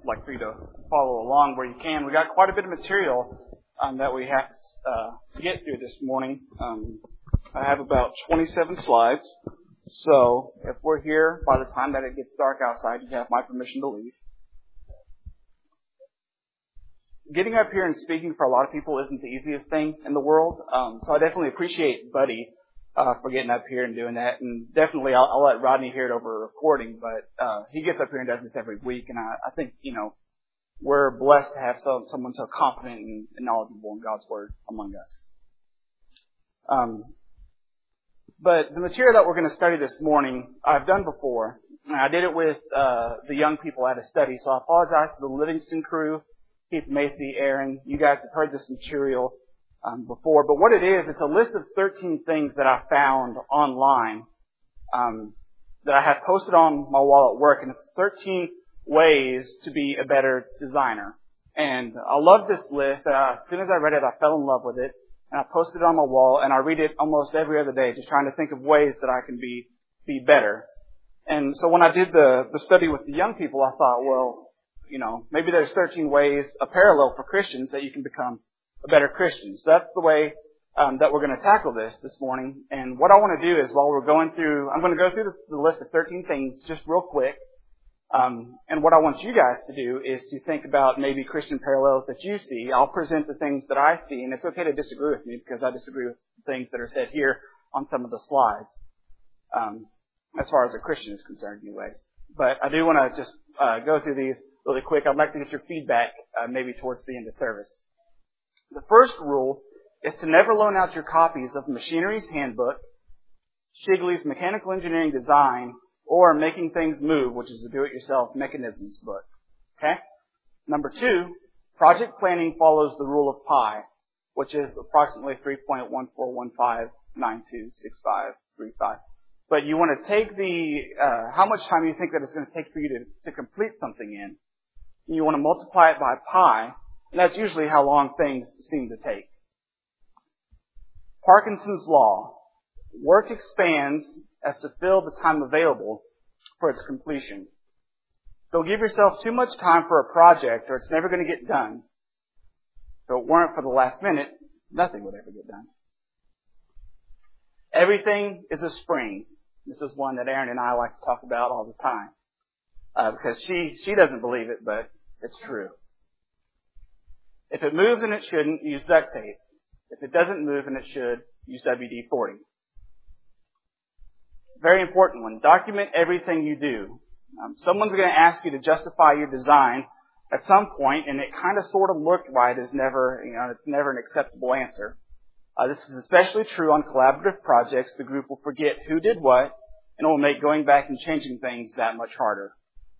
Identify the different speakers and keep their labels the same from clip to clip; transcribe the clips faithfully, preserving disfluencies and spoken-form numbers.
Speaker 1: like for you to follow along where you can. We got quite a bit of material um, that we have uh, to get through this morning. Um, I have about twenty-seven slides. So if we're here by the time that it gets dark outside, you have my permission to leave. Getting up here and speaking for a lot of people isn't the easiest thing in the world. Um, so I definitely appreciate Buddy uh, for getting up here and doing that. And definitely I'll, I'll let Rodney hear it over recording, but uh, he gets up here and does this every week. And I, I think, you know, we're blessed to have some, someone so confident and, and knowledgeable in God's Word among us. Um, but the material that we're going to study this morning, I've done before. And I did it with uh, the young people at a study. So I apologize to the Livingston crew. Keith, Macy, Aaron, you guys have heard this material um, before, but what it is, it's a list of thirteen things that I found online um, that I have posted on my wall at work, and it's thirteen ways to be a better designer. And I love this list. Uh, as soon as I read it, I fell in love with it, and I posted it on my wall, and I read it almost every other day, just trying to think of ways that I can be be better. And so when I did the, the study with the young people, I thought, well, you know, maybe there's thirteen ways, a parallel for Christians that you can become a better Christian. So that's the way um, that we're going to tackle this this morning. And what I want to do is while we're going through, I'm going to go through the, the list of thirteen things just real quick. Um, and what I want you guys to do is to think about maybe Christian parallels that you see. I'll present the things that I see, and it's okay to disagree with me because I disagree with things that are said here on some of the slides, um, as far as a Christian is concerned anyways. But I do want to just uh, go through these really quick. I'd like to get your feedback uh, maybe towards the end of service. The first rule is to never loan out your copies of Machinery's Handbook, Shigley's Mechanical Engineering Design, or Making Things Move, which is a do-it-yourself mechanisms book. Okay? Number two, project planning follows the rule of pi, which is approximately three point one four one five nine two six five three five. But you want to take the, uh, how much time you think that it's going to take for you to, to complete something in. You want to multiply it by pi, and that's usually how long things seem to take. Parkinson's law. Work expands as to fill the time available for its completion. Don't give yourself too much time for a project or it's never going to get done. If it weren't for the last minute, nothing would ever get done. Everything is a spring. This is one that Aaron and I like to talk about all the time. Uh, because she, she doesn't believe it, but it's true. If it moves and it shouldn't, use duct tape. If it doesn't move and it should, use W D forty. Very important one. Document everything you do. Um, someone's going to ask you to justify your design at some point, and it kind of sort of looked right is never, you know, it's never an acceptable answer. Uh, this is especially true on collaborative projects. The group will forget who did what, and it will make going back and changing things that much harder.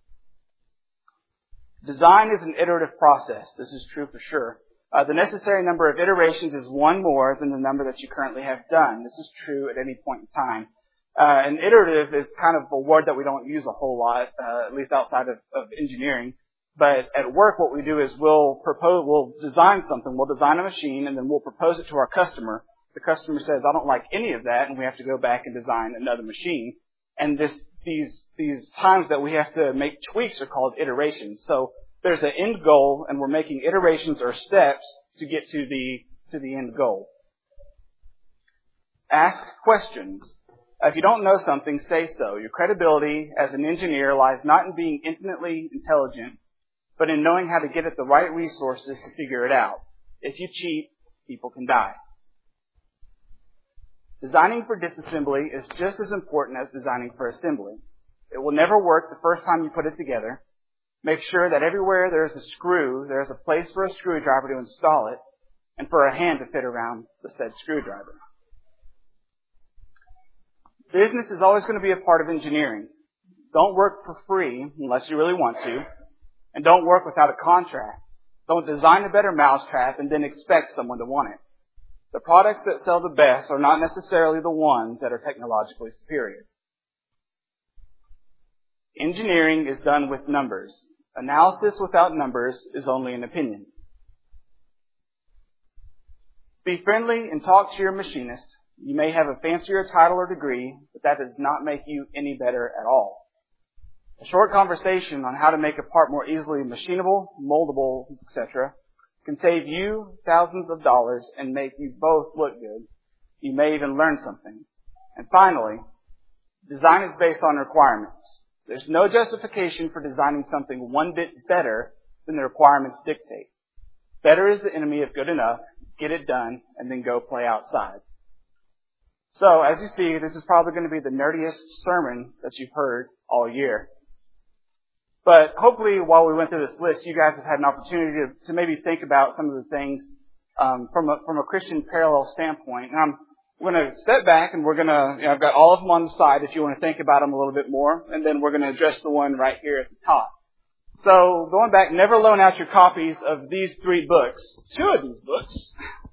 Speaker 1: Design is an iterative process. This is true for sure. Uh, the necessary number of iterations is one more than the number that you currently have done. This is true at any point in time. Uh, and iterative is kind of a word that we don't use a whole lot, uh, at least outside of, of engineering. But at work, what we do is we'll propose, we'll design something, we'll design a machine, and then we'll propose it to our customer. The customer says, I don't like any of that, and we have to go back and design another machine. And this, these, these times that we have to make tweaks are called iterations. So there's an end goal, and we're making iterations or steps to get to the, to the end goal. Ask questions. If you don't know something, say so. Your credibility as an engineer lies not in being infinitely intelligent, but in knowing how to get at the right resources to figure it out. If you cheat, people can die. Designing for disassembly is just as important as designing for assembly. It will never work the first time you put it together. Make sure that everywhere there is a screw, there is a place for a screwdriver to install it, and for a hand to fit around the said screwdriver. Business is always going to be a part of engineering. Don't work for free unless you really want to. And don't work without a contract. Don't design a better mousetrap and then expect someone to want it. The products that sell the best are not necessarily the ones that are technologically superior. Engineering is done with numbers. Analysis without numbers is only an opinion. Be friendly and talk to your machinist. You may have a fancier title or degree, but that does not make you any better at all. A short conversation on how to make a part more easily machinable, moldable, et cetera can save you thousands of dollars and make you both look good. You may even learn something. And finally, design is based on requirements. There's no justification for designing something one bit better than the requirements dictate. Better is the enemy of good enough. Get it done, and then go play outside. So, as you see, this is probably going to be the nerdiest sermon that you've heard all year. But hopefully, while we went through this list, you guys have had an opportunity to, to maybe think about some of the things um, from a from a Christian parallel standpoint. And I'm going to step back, and we're going to, you know, I've got all of them on the side if you want to think about them a little bit more, and then we're going to address the one right here at the top. So, going back, never loan out your copies of these three books. Two of these books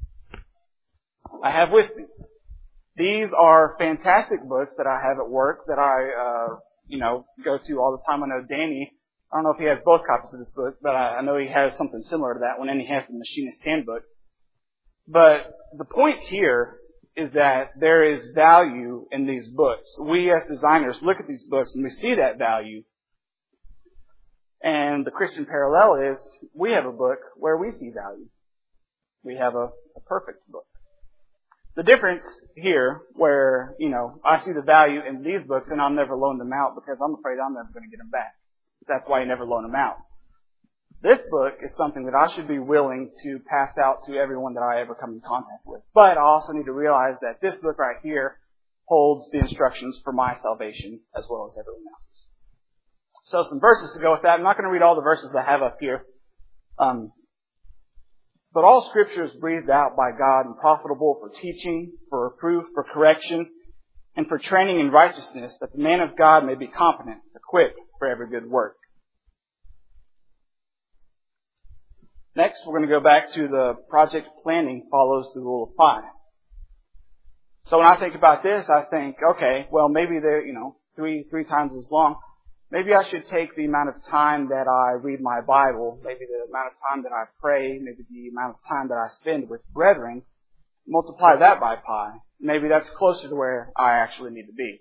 Speaker 1: I have with me. These are fantastic books that I have at work that I, uh, you know, go to all the time. I know Danny, I don't know if he has both copies of this book, but I, I know he has something similar to that one, and he has the Machinist Handbook. But the point here is that there is value in these books. We as designers look at these books and we see that value. And the Christian parallel is we have a book where we see value. We have a, a perfect book. The difference here where, you know, I see the value in these books and I'll never loan them out because I'm afraid I'm never going to get them back. That's why you never loan them out. This book is something that I should be willing to pass out to everyone that I ever come in contact with. But I also need to realize that this book right here holds the instructions for my salvation as well as everyone else's. So some verses to go with that. I'm not going to read all the verses I have up here. Um, but all Scripture is breathed out by God and profitable for teaching, for reproof, for correction, and for training in righteousness, that the man of God may be competent, equipped for every good work. Next, we're going to go back to the project planning follows the rule of pi. So when I think about this, I think, okay, well maybe they're, you know, three three times as long. Maybe I should take the amount of time that I read my Bible, maybe the amount of time that I pray, maybe the amount of time that I spend with brethren, multiply that by pi. Maybe that's closer to where I actually need to be.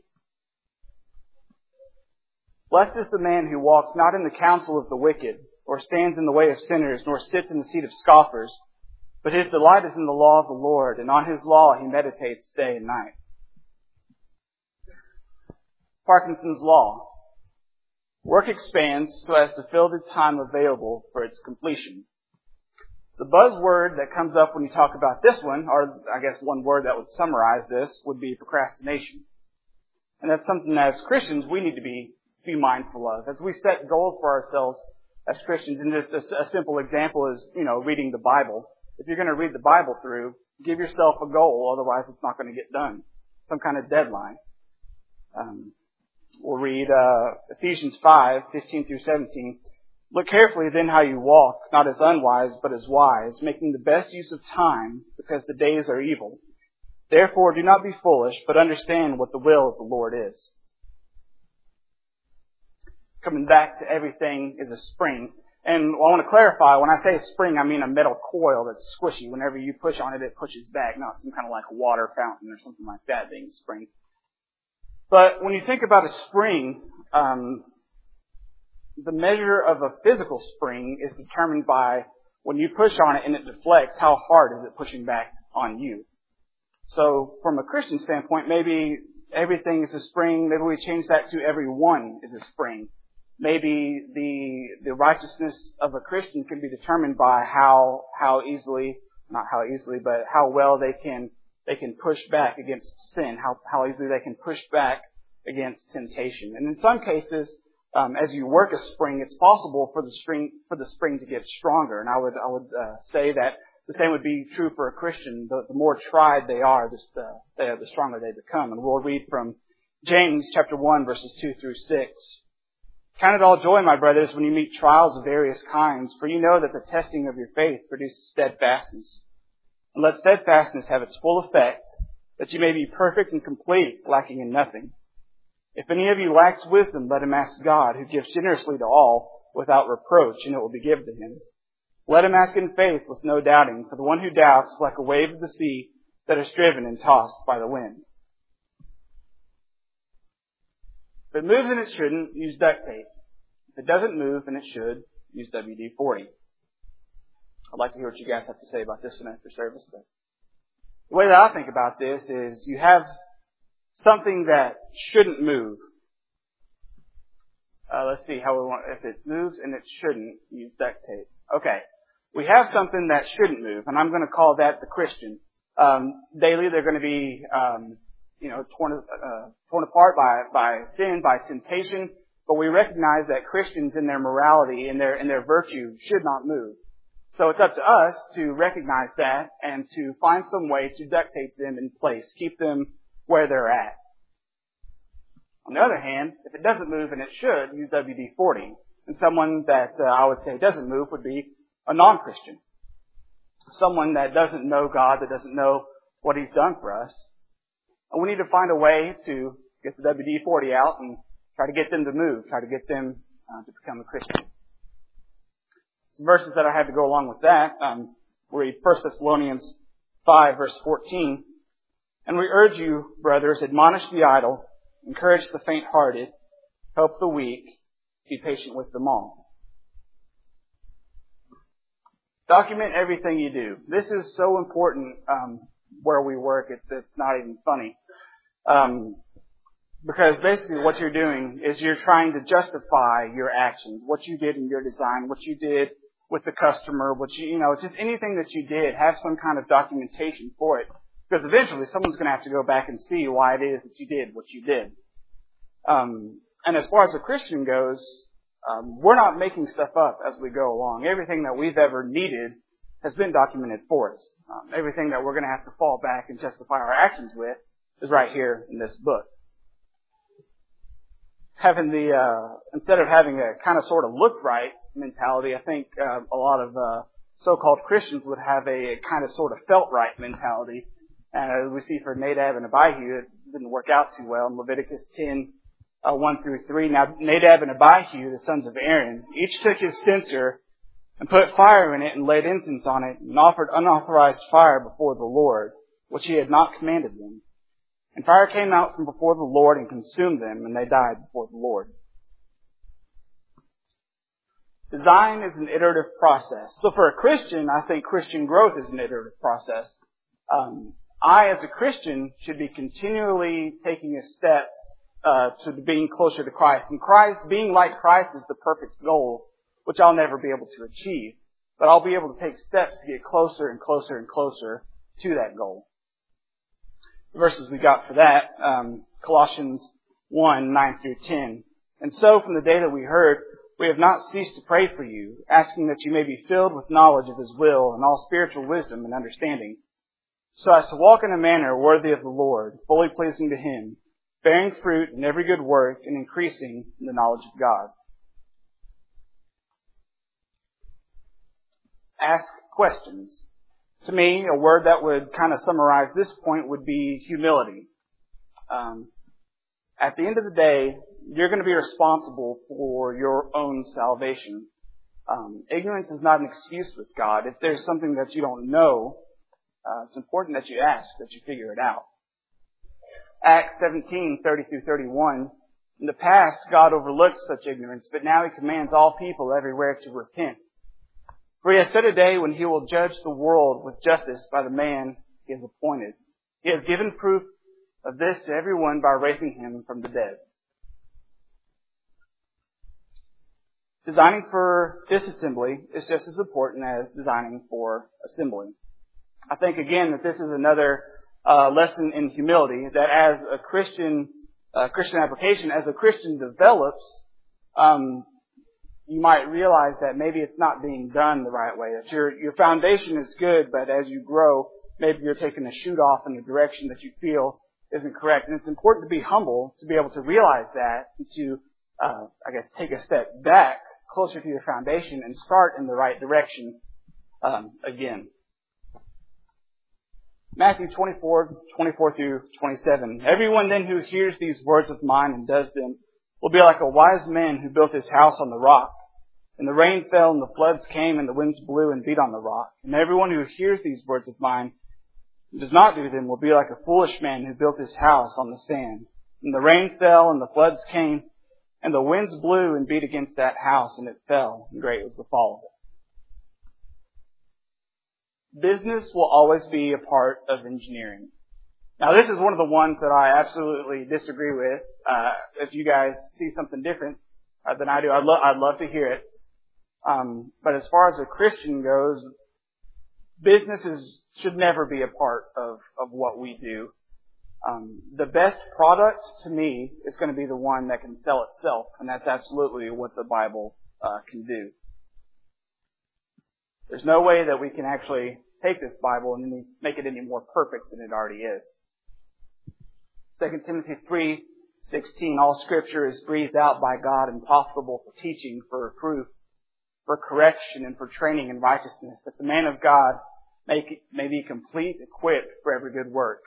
Speaker 1: Blessed is the man who walks not in the counsel of the wicked, or stands in the way of sinners, nor sits in the seat of scoffers, but his delight is in the law of the Lord, and on his law he meditates day and night. Parkinson's law. Work expands so as to fill the time available for its completion. The buzzword that comes up when you talk about this one, or I guess one word that would summarize this, would be procrastination. And that's something as Christians we need to be, be mindful of. As we set goals for ourselves as Christians, and just a, a simple example is, you know, reading the Bible. If you're going to read the Bible through, give yourself a goal, otherwise it's not going to get done. Some kind of deadline. Um, We'll read uh, Ephesians five, fifteen through seventeen. Look carefully then how you walk, not as unwise, but as wise, making the best use of time, because the days are evil. Therefore do not be foolish, but understand what the will of the Lord is. Coming back to everything is a spring. And I want to clarify, when I say spring, I mean a metal coil that's squishy. Whenever you push on it, it pushes back, not some kind of like water fountain or something like that being a spring. But when you think about a spring, um, the measure of a physical spring is determined by when you push on it and it deflects, how hard is it pushing back on you. So from a Christian standpoint, maybe everything is a spring. Maybe we change that to everyone is a spring. Maybe the the righteousness of a Christian can be determined by how how easily, not how easily, but how well they can They can push back against sin, how, how easily they can push back against temptation. And in some cases, um, as you work a spring, it's possible for the spring for the spring to get stronger. And I would I would uh, say that the same would be true for a Christian. The, the more tried they are, the, the, the stronger they become. And we'll read from James chapter one, verses two through six. Count it all joy, my brothers, when you meet trials of various kinds, for you know that the testing of your faith produces steadfastness. And let steadfastness have its full effect, that you may be perfect and complete, lacking in nothing. If any of you lacks wisdom, let him ask God, who gives generously to all, without reproach, and it will be given to him. Let him ask in faith, with no doubting, for the one who doubts is like a wave of the sea that is driven and tossed by the wind. If it moves and it shouldn't, use duct tape. If it doesn't move, and it should, use W D forty. I'd like to hear what you guys have to say about this one after service. But the way that I think about this is you have something that shouldn't move. Uh, let's see how we want, if it moves and it shouldn't, use duct tape. Okay. We have something that shouldn't move, and I'm going to call that the Christian. Um, daily they're going to be, um, you know, torn, uh, torn apart by, by sin, by temptation, but we recognize that Christians in their morality, in their, in their virtue, should not move. So it's up to us to recognize that and to find some way to duct tape them in place, keep them where they're at. On the other hand, if it doesn't move, and it should, use W D forty. And someone that uh, I would say doesn't move would be a non-Christian. Someone that doesn't know God, that doesn't know what He's done for us. And we need to find a way to get the W D forty out and try to get them to move, try to get them uh, to become a Christian. Some verses that I had to go along with that, um, we read First Thessalonians five, verse fourteen. And we urge you, brothers, admonish the idle, encourage the faint-hearted, help the weak, be patient with them all. Document everything you do. This is so important um, where we work. It's, it's not even funny. Um, because basically what you're doing is you're trying to justify your actions, what you did in your design, what you did with the customer, what you, you know, just anything that you did, have some kind of documentation for it. Because eventually someone's going to have to go back and see why it is that you did what you did. Um, and as far as a Christian goes, um, we're not making stuff up as we go along. Everything that we've ever needed has been documented for us. Um, everything that we're going to have to fall back and justify our actions with is right here in this book. Having the, uh, instead of having a kind of sort of look right mentality, I think uh, a lot of uh, so-called Christians would have a, a kind of sort of felt right mentality. And as we see for Nadab and Abihu, it didn't work out too well. In Leviticus ten, uh, one through three, now Nadab and Abihu, the sons of Aaron, each took his censer and put fire in it and laid incense on it and offered unauthorized fire before the Lord, which he had not commanded them. And fire came out from before the Lord and consumed them, and they died before the Lord. Design is an iterative process. So for a Christian, I think Christian growth is an iterative process. Um, I, as a Christian, should be continually taking a step uh, to being closer to Christ. And Christ, being like Christ is the perfect goal, which I'll never be able to achieve. But I'll be able to take steps to get closer and closer and closer to that goal. The verses we got for that, um, Colossians one, nine through ten. And so, from the day that we heard, we have not ceased to pray for you, asking that you may be filled with knowledge of His will and all spiritual wisdom and understanding, so as to walk in a manner worthy of the Lord, fully pleasing to Him, bearing fruit in every good work and increasing in the knowledge of God. Ask questions. To me, a word that would kind of summarize this point would be humility. Um, at the end of the day, you're going to be responsible for your own salvation. Um, ignorance is not an excuse with God. If there's something that you don't know, uh, it's important that you ask, that you figure it out. Acts seventeen, thirty through thirty-one. In the past, God overlooked such ignorance, but now He commands all people everywhere to repent. For He has set a day when He will judge the world with justice by the man He has appointed. He has given proof of this to everyone by raising Him from the dead. Designing for disassembly is just as important as designing for assembly. I think, again, that this is another uh, lesson in humility, that as a Christian uh, Christian application, as a Christian develops, um, you might realize that maybe it's not being done the right way, that your your foundation is good, but as you grow, maybe you're taking a shoot off in the direction that you feel isn't correct. And it's important to be humble, to be able to realize that, and to, uh, I guess, take a step back closer to your foundation and start in the right direction um, again. Matthew twenty-four, twenty-four through twenty-seven. Everyone then who hears these words of mine and does them will be like a wise man who built his house on the rock. And the rain fell and the floods came and the winds blew and beat on the rock. And everyone who hears these words of mine and does not do them will be like a foolish man who built his house on the sand. And the rain fell and the floods came And the winds blew and beat against that house, and it fell, and great was the fall of it. Business will always be a part of engineering. Now, this is one of the ones that I absolutely disagree with. Uh, if you guys see something different uh, than I do, I'd, lo- I'd love to hear it. Um, but as far as a Christian goes, businesses should never be a part of, of what we do. Um, the best product to me is going to be the one that can sell itself, and that's absolutely what the Bible uh, can do. There's no way that we can actually take this Bible and make it any more perfect than it already is. Second Timothy three sixteen, all Scripture is breathed out by God and profitable for teaching, for reproof, for correction, and for training in righteousness, that the man of God may, may be complete, equipped for every good work.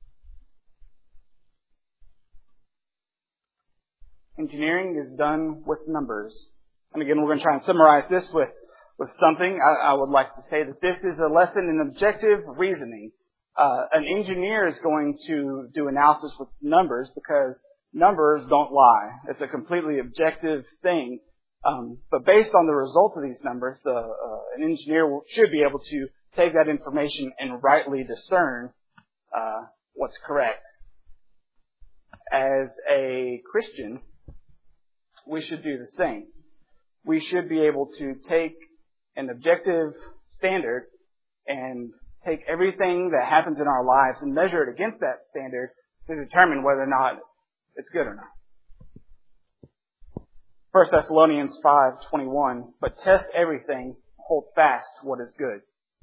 Speaker 1: Engineering is done with numbers. And again, we're going to try and summarize this with, with something. I, I would like to say that this is a lesson in objective reasoning. Uh, an engineer is going to do analysis with numbers because numbers don't lie. It's a completely objective thing. Um, but based on the results of these numbers, the, uh, an engineer should be able to take that information and rightly discern uh, what's correct. As a Christian, we should do the same. We should be able to take an objective standard and take everything that happens in our lives and measure it against that standard to determine whether or not it's good or not. First Thessalonians five twenty-one, but test everything, hold fast what is good.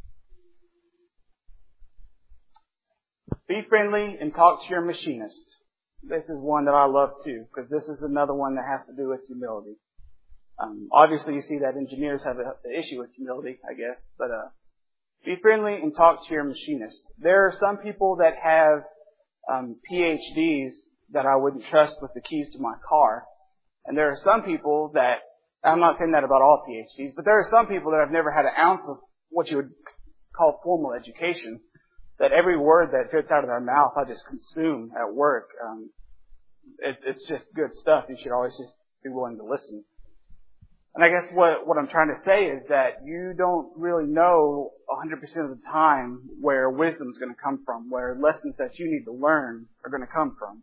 Speaker 1: Be friendly and talk to your machinist. This is one that I love too, because this is another one that has to do with humility. Um, obviously, you see that engineers have an issue with humility, I guess, but uh, be friendly and talk to your machinist. There are some people that have um, P H Ds that I wouldn't trust with the keys to my car. And there are some people that, I'm not saying that about all P H Ds, but there are some people that have never had an ounce of what you would call formal education, that every word that fits out of their mouth I just consume at work. Um, it, it's just good stuff. You should always just be willing to listen. And I guess what, what I'm trying to say is that you don't really know one hundred percent of the time where wisdom is going to come from, where lessons that you need to learn are going to come from.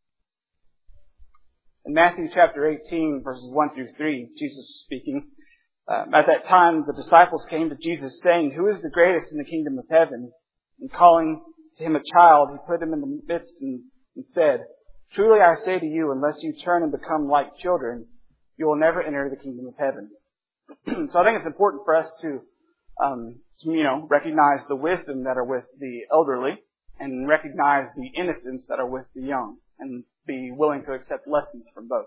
Speaker 1: In Matthew chapter eighteen, verses one through three, Jesus was speaking. Um, at that time, the disciples came to Jesus saying, "Who is the greatest in the kingdom of heaven?" And calling to him a child, he put him in the midst and, and said, "Truly I say to you, unless you turn and become like children, you will never enter the kingdom of heaven." So I think it's important for us to, um, to, you know, recognize the wisdom that are with the elderly and recognize the innocence that are with the young, and be willing to accept lessons from both.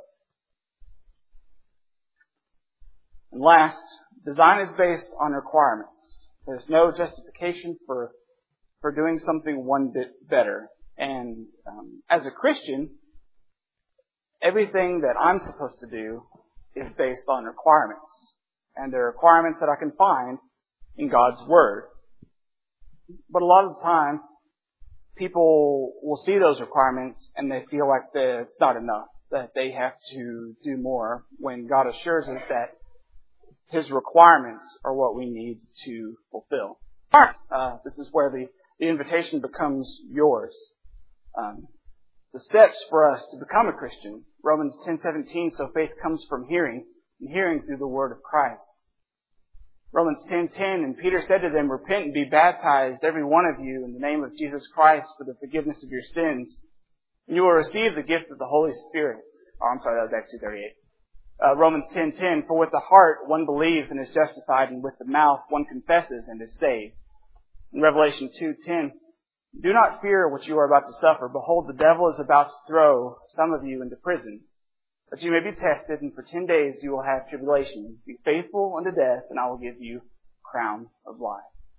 Speaker 1: And last, design is based on requirements. There's no justification for for doing something one bit better. And um, as a Christian, everything that I'm supposed to do is based on requirements. And they're requirements that I can find in God's Word. But a lot of the time, people will see those requirements and they feel like that it's not enough, that they have to do more, when God assures us that His requirements are what we need to fulfill. Uh, this is where the, the invitation becomes yours. Um, the steps for us to become a Christian, Romans ten seventeen, so faith comes from hearing, and hearing through the word of Christ. Romans ten ten, and Peter said to them, "Repent and be baptized, every one of you, in the name of Jesus Christ for the forgiveness of your sins, and you will receive the gift of the Holy Spirit." Oh, I'm sorry, that was Acts two thirty-eight. Uh, Romans ten ten, "For with the heart one believes and is justified, and with the mouth one confesses and is saved." In Revelation two ten, "Do not fear what you are about to suffer. Behold, the devil is about to throw some of you into prison, that you may be tested, and for ten days you will have tribulation. Be faithful unto death, and I will give you a crown of life."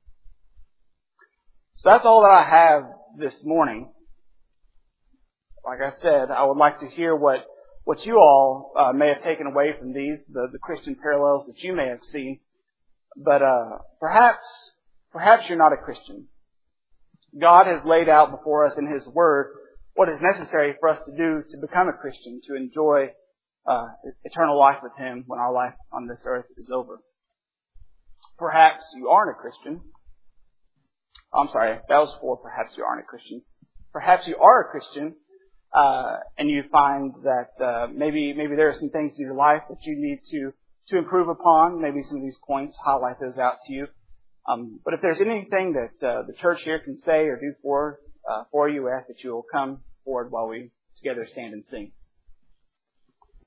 Speaker 1: So that's all that I have this morning. Like I said, I would like to hear what, what you all uh, may have taken away from these, the, the Christian parallels that you may have seen. But uh, perhaps, perhaps you're not a Christian. God has laid out before us in His Word what is necessary for us to do to become a Christian, to enjoy uh, eternal life with Him when our life on this earth is over. Perhaps you aren't a Christian. I'm sorry, that was for perhaps you aren't a Christian. Perhaps you are a Christian, uh, and you find that uh, maybe maybe there are some things in your life that you need to to improve upon. Maybe some of these points, highlight those out to you. Um, but if there's anything that uh, the church here can say or do for uh, for you, I ask that you will come forward while we together stand and sing.